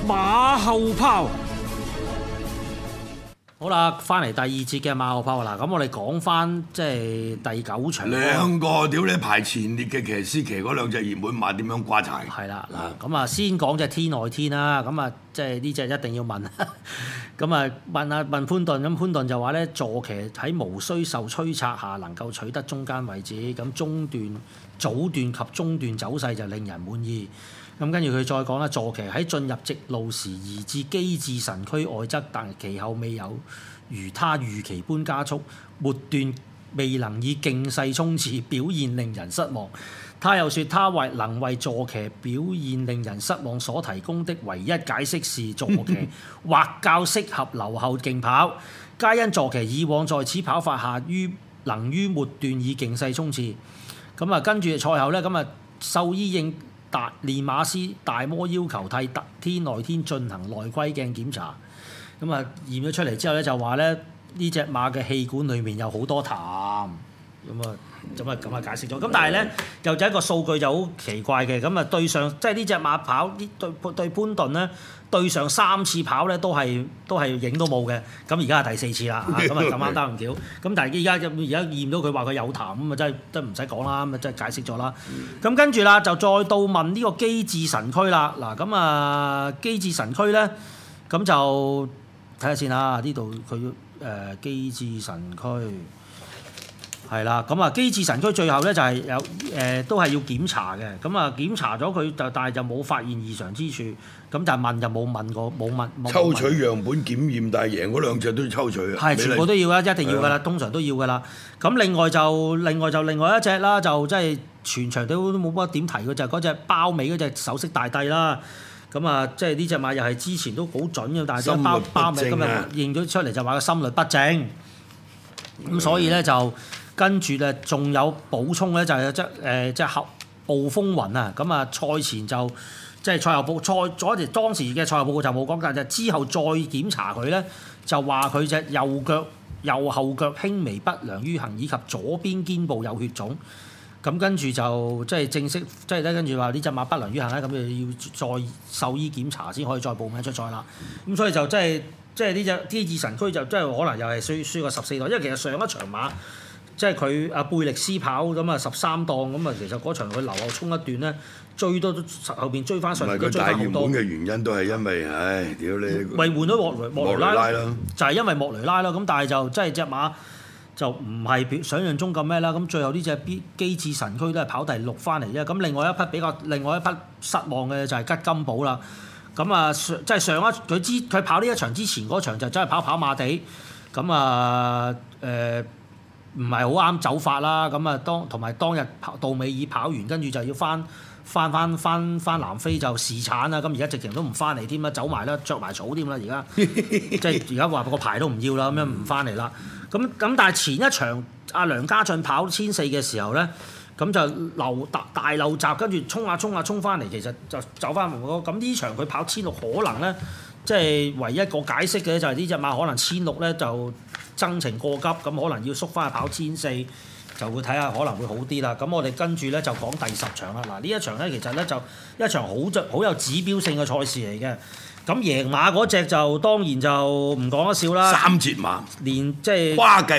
馬後炮。好啦，翻嚟第二節嘅馬後炮啦。咁我哋講翻即係第9場。 兩個屌你排前列嘅騎師騎嗰兩隻熱門馬點樣瓜柴？ 係啦，嗱咁啊，先講隻天外天啦。咁啊，即係呢隻一定要問。咁啊，問潘頓，咁潘頓就話咧，坐騎喺無需受催策下能夠取得中間位置，咁早段及中段走勢就令人滿意。咁跟住佢再講啦，坐騎喺進入直路時移至機智神區外側，但其後未有如他預期般加速，末段未能以勁勢衝刺，表現令人失望。他又說，他能為坐騎表現令人失望所提供的唯一解釋是坐騎或較適合留後競跑，皆因坐騎以往在此跑法下能於末段以勁勢衝刺。咁啊，跟住賽後咧，咁啊獸醫應練馬師大摩要求替天外天進行內窺鏡檢查，咁啊驗咗出嚟之後咧，就話咧呢隻馬嘅氣管裡面有好多痰，咁啊解釋咗。咁但係咧又有一個數據就好奇怪嘅，咁啊對上即係呢隻馬跑對潘頓咧對上3次跑咧都係影都冇嘅，咁而家係第4次啦，咁啊咁啱得唔巧，咁但係而家驗到佢話佢有痰，咁啊真係唔使講啦，咁啊真係解釋咗啦。咁跟住啦就再到問呢個機智神區啦，嗱咁啊機智神區咧咁就睇下先啦，呢度佢機智神區。係啦，咁啊機智神區最後咧就係有都係要檢查嘅，咁啊檢查咗佢但係就冇發現異常之處，咁但係問就冇問抽取樣本檢驗，但係贏嗰兩隻都要抽取啊！ 係全部都要啦，一定要噶啦，通常都要噶啦。咁另外一隻啦，就即係全場都冇乜點提嘅就係嗰隻包尾嗰隻首飾大帝啦。咁啊，即係呢隻馬又係之前都好準嘅，但係包尾今日認咗出嚟就話個心律不正，咁所以咧就。跟住咧，仲有補充咧，就係即係後暴風雲啊！咁啊，賽前就即係賽後當時嘅賽後報告就冇講，但係之後再檢查佢咧，就話佢隻右後腳輕微不良於行，以及左邊肩部有血腫。咁跟住就即係正式，即係咧跟住話呢隻馬不良於行咧，咁就要再獸醫檢查先可以再報名出賽啦。咁所以就即係呢隻機智神區就即係可能又係輸過14檔，因為其實上一場馬。即係佢阿貝力斯跑咁啊13檔咁啊，其實嗰場佢留後衝一段咧，追到後邊追翻上嚟， 佢大熱門嘅原因都係因為，屌你！ 咪換咗莫雷拉咯，就係因為莫雷拉咯。咁但係就即係隻馬就唔係想象中咁咩啦。咁最後呢隻機智神區都係跑第6翻嚟啫。咁另外一匹失望嘅就係吉金寶啦。咁啊即係佢跑呢一場之前嗰場就真係跑馬地。咁啊唔係好啱走法啦，咁啊同埋當日杜美爾跑完，跟住就要翻南非就試產啦，咁而家直情都唔翻嚟添啦，走埋啦，着埋草添啦，而家即係而家話個牌都唔要啦，咁樣唔翻嚟啦。咁但係前一場阿梁家俊跑1400嘅時候咧，咁就大漏閘，跟住衝翻嚟，其實就走翻唔過。咁呢場佢跑1600可能咧，即係唯一一個解釋嘅就係呢隻馬可能1600咧就。增程過急，咁可能要縮翻去跑1400，就會睇下可能會好啲啦。咁我哋跟住咧就講第10場啦。嗱呢一場咧其實咧就一場好有指標性嘅賽事嚟嘅。咁贏馬嗰隻就當然就唔講得笑啦。 3節馬， 連即係瓜季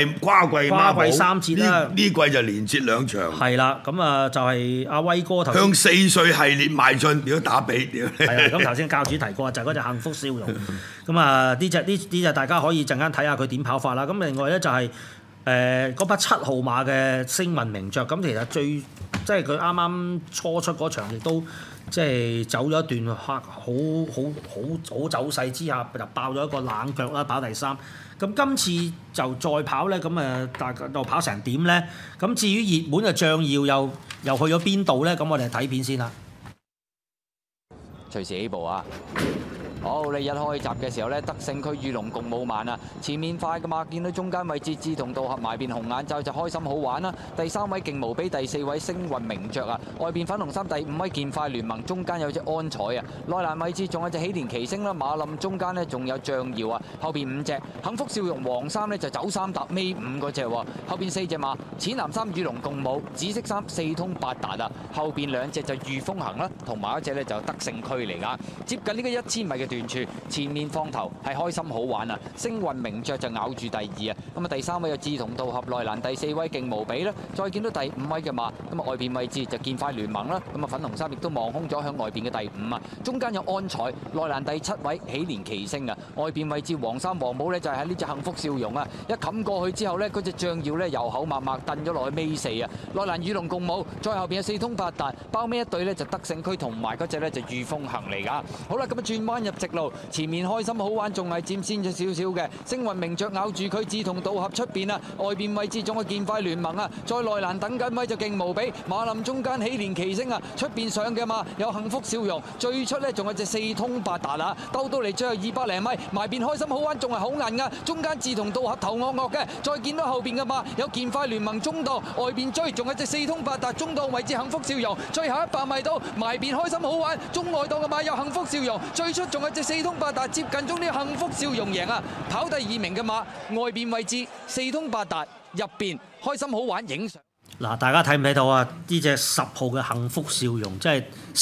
3節啦。呢季就連接2場。 係啦，咁啊就係阿威哥頭向4歲系列邁進，如果打比，屌你！ 係啊，咁頭先教主提過就係嗰隻幸福笑容。咁啊呢隻大家可以陣間睇下佢點跑法啦。咁另外咧就係嗰匹7號馬嘅星運名爵。咁其實即係佢啱啱初出嗰場亦都。即係走咗一段好走勢之下，就爆咗一個冷腳啦，跑第3。咁今次就再跑咧，咁大概又跑成點咧？咁至於熱門嘅將耀又去咗邊度咧？咁我哋睇片先啦。 隨時起步啊！好，你一開閘嘅時候呢，德勝區與龍共舞慢啊！前面快㗎嘛，見到中間位置志同道合埋邊紅眼罩就開心好玩啦。第3位勁無比，第4位星運名爵啊！外邊粉紅衫第5位健快聯盟，中間有隻安彩啊！內欄位置仲有隻喜田奇星啦，馬林中間呢仲有將耀啊！後邊5隻幸福笑容黃衫呢就走3搭尾5嗰隻喎，後邊4隻馬淺藍衫與龍共舞，紫色衫4通八達啊！後邊2隻就御風行啦，同埋一隻呢就德勝區嚟㗎。接近呢個1000米嘅段處，前面放頭係開心好玩啊！星運名爵就咬住第2啊，咁啊第3位有志同道合內欄，第4位勁無比啦，再見到第5位嘅馬，咁啊外邊位置就建快聯盟啦，咁啊粉紅衫亦都望空咗向外邊嘅第5啊，中間有安彩，內欄第7位喜連奇星啊，外邊位置黃衫黃帽呢，就係喺呢隻幸福笑容啊，一冚過去之後呢，嗰隻將耀呢，油口默默蹬咗落去尾4啊，內欄與龍共舞，再後邊有四通八達，包尾一隊呢，就德勝區同埋嗰隻呢，就御風行嚟㗎。好啦，咁啊轉彎入直路，前面開心好玩，仲係佔先咗少少嘅。星運名爵咬住佢，志同道合出邊啊，外邊位置仲有建快聯盟啊，再內欄等緊位就勁無比，馬林中間喜連奇星啊，出邊上嘅馬有幸福笑容，最出呢仲有隻四通八達啊，兜到嚟最後200零米，埋邊開心好玩，仲係好硬啊，中間志同道合頭惡惡嘅，再見到後邊嘅馬有建快聯盟中檔，外邊追仲有隻四通八達，中檔位置幸福笑容，最後100米到埋邊開心好玩，中外檔嘅馬有幸福笑容，最出仲有隻四通八達接近中呢個幸福笑容贏啊！跑第2名嘅馬外邊位置四通八達，入邊開心好玩影相。 嗱，大家睇唔睇到啊？呢隻10號嘅幸福笑容，即係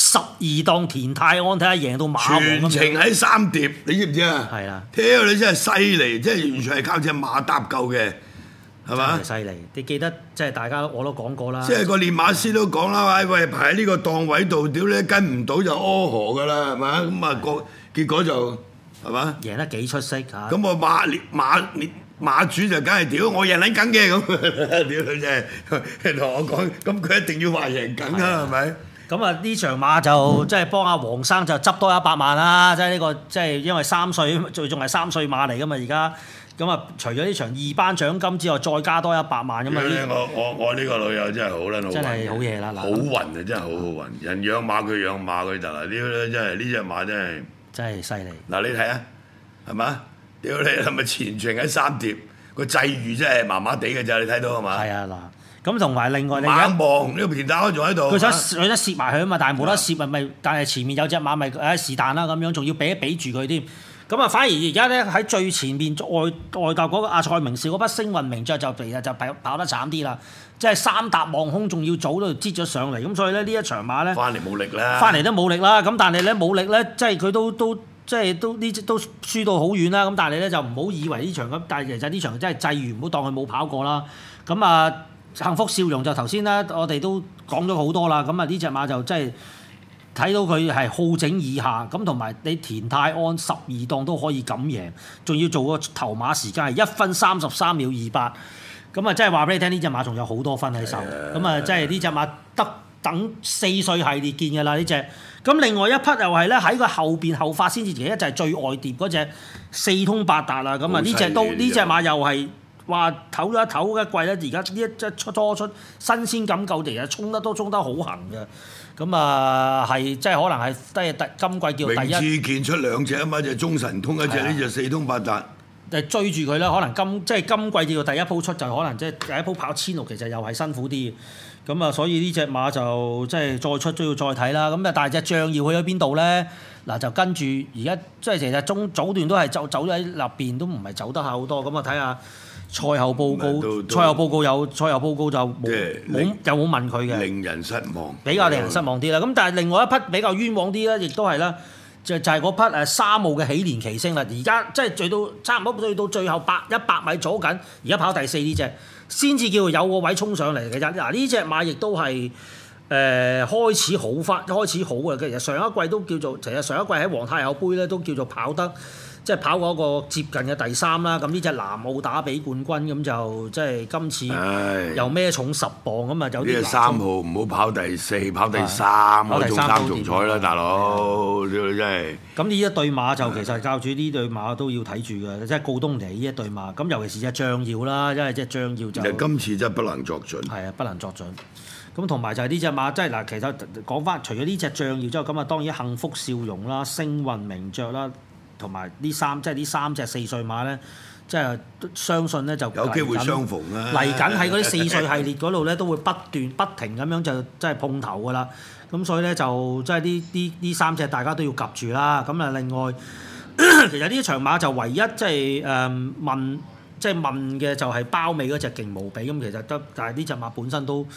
12檔田泰安，睇下贏到馬王咁樣。 全程喺3碟，你知唔知啊？ 係啦， 屌你真係犀利，即係完全係靠隻馬搭救嘅，係嘛？ 真係犀利！你記得即係大家我都講過啦。 即係個練馬師都講啦，喂，排喺呢個檔位度，屌你跟唔到就柯河㗎啦，係嘛？咁啊結果就係嘛？ 贏得幾出色嚇！ 咁我馬主就梗係屌我贏撚緊嘅咁，屌你真係同我講，咁佢一定要話贏緊啦，係咪？ 咁啊呢場馬就即係幫阿黃生就執多100萬啦，即係呢個即係因為3歲，最仲係3歲馬嚟噶嘛而家。咁啊，除咗呢場2班獎金之外，再加多100萬咁啊！ 我呢個老友真係好撚好運， 真係好嘢啦！ 好運啊，真係好好運。人養馬佢養馬佢就啦，呢真係呢隻馬真係犀利。 嗱你睇啊，係嘛？屌你係咪前程喺3碟？個際遇真係麻麻地嘅咋，你睇到係嘛？ 係啊嗱，咁同埋另外你猛望呢個田達安仲喺度， 佢想攝埋佢啊嘛，但係冇得攝咪，但係前面有隻馬咪是但啦咁樣，仲要比住佢添。咁啊，反而而家咧喺最前面外頭嗰個阿蔡明少嗰筆星運名爵就跑得慘啲啦，即係3搭望空，仲要早都擠咗上嚟，咁所以咧呢一場馬咧翻嚟冇力啦， 翻嚟都冇力啦。咁但係咧冇力咧，即係佢都即係都輸到好遠啦。咁但係咧就唔好以為呢場咁，但係其實呢場真係際遇，唔好當佢冇跑過啦。咁啊，幸福笑容就頭先啦，我哋都講咗好多啦。咁啊呢隻馬就真係睇到佢係好整以下，咁同埋你田泰安12檔都可以咁贏，仲要做個頭馬時間係1分33秒28，咁啊真係話俾你聽，呢隻馬仲有好多分喺手，咁啊真係呢隻馬得等4歲系列見㗎啦呢隻。咁另外一匹又係咧喺個後發先至，其實就係最外碟嗰隻四通八達啦。咁啊呢隻馬又係話唞咗一唞一季咧，而家呢一隻初出新鮮感夠地啊，衝得好行嘅。咁啊係即係可能係今季叫第一。 明智健出2隻啊嘛，就中神通一隻，呢隻四通八達。 追住佢啦，可能今季叫做第一鋪出就可能即係第一鋪跑16，其實又係辛苦啲。咁啊，所以呢隻馬就即係再出都要再睇啦。咁啊，但係隻將要去咗邊度咧？嗱，就跟住而家即係其實早段都係走咗喺立邊，都唔係走得好多。咁啊，睇下賽後報告，賽後報告就冇問佢嘅， 令人失望， 比較令人失望啲啦。咁但係另外一匹比較冤枉啲咧，亦都係啦。就係嗰匹3號嘅喜連奇星啦，而家即係差唔多追到最後100米左緊，而家跑第4呢隻，先至叫做有個位衝上嚟嘅啫。嗱呢隻馬亦都係開始好嘅，其實上一季都叫做，其實上一季喺皇太后杯咧都叫做跑得。即係跑嗰個接近嘅第3啦，咁呢隻南澳打比冠軍咁就即係今次又孭重10磅咁啊，有啲。呢隻3號唔好跑第4，跑第3，我中3重彩啦，大佬，真係。咁呢一對馬就其實教主呢對馬都要睇住嘅，即係告東尼呢一對馬，咁尤其是隻將耀啦，因為隻將耀就。今次真係不能作準。係啊，不能作準。咁同埋就係呢隻馬，即係嗱，其實講翻除咗呢隻將耀之後，咁啊當然幸福笑容啦、星運名爵啦。同埋呢3隻4歲馬咧，即係相信咧就有機會相逢啦。嚟緊喺嗰啲4歲系列嗰度咧，都會不停咁樣就即係碰頭噶啦。咁所以咧就即係呢3隻大家都要及住啦。咁啊另外，其實呢場馬就唯一即係問嘅就係包尾嗰隻勁無比咁，其實但係呢隻馬本身都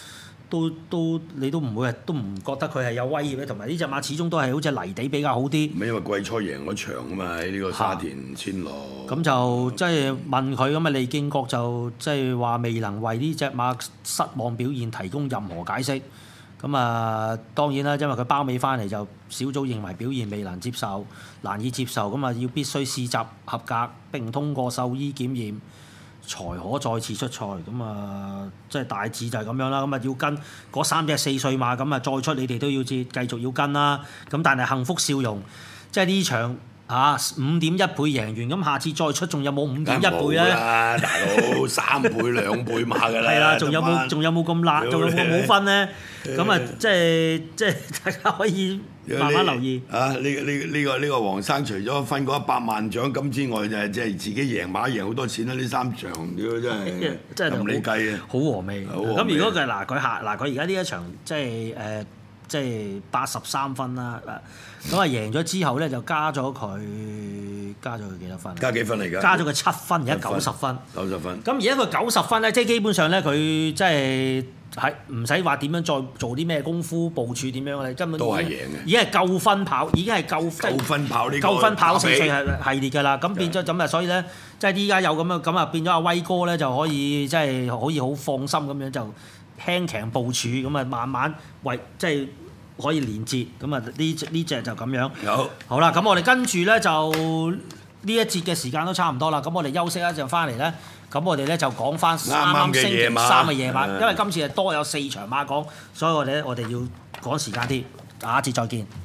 你都唔會都唔覺得佢係有威脅嘅，同埋呢隻馬始終都係好似泥地比較好啲。 因為季初贏嗰場啊嘛，喺呢個沙田千樂。 咁就即係問佢咁啊，李建國就即係話未能為呢隻馬失望表現提供任何解釋。咁啊，當然啦，因為佢包尾翻嚟就小組認為表現未能接受，難以接受，咁啊要必須試習合格並通過獸醫檢驗，才可再次出賽。咁啊，即係大致就係咁樣啦。咁啊要跟嗰3隻4歲馬，咁啊再出你哋都要繼續要跟啦。咁但係幸福笑容，即係呢場5.1倍贏完，咁下次再出仲有冇5.1倍咧？ 大佬3倍2倍馬㗎啦。 係啦，仲有冇咁辣？仲有冇分咧？咁啊，即係大家可以慢慢留意。 呢個黃生除咗分嗰100萬獎金之外，就係即係自己贏馬贏好多錢啦！呢3場屌真係唔理計啊！ 好和味。咁如果佢佢而家呢一場即係83分啦。咁啊贏咗之後咧，就加咗佢幾多分？ 加幾分嚟㗎？ 加咗佢7分，而家90分。 90分。 咁而家佢90分咧，即係基本上咧，佢即係唔使話點樣再做啲咩功夫部署點樣咧，根本都係贏嘅。 已經係夠分跑，已經係夠分跑呢個夠分跑4歲系列㗎啦。咁變咗咁啊，所以咧，即係依家有咁啊，變咗阿威哥咧就可以即係可以好放心咁樣就輕騎部署，咁啊慢慢即係。可以連接，咁啊呢隻就咁樣。好啦，咁我哋跟住咧就呢一節嘅時間都差唔多啦，咁我哋休息一陣翻嚟咧，咁我哋咧就講翻啱啱星期3嘅夜晚，因為今次係多有4場馬講，所以我哋要趕時間啲，下一節再見。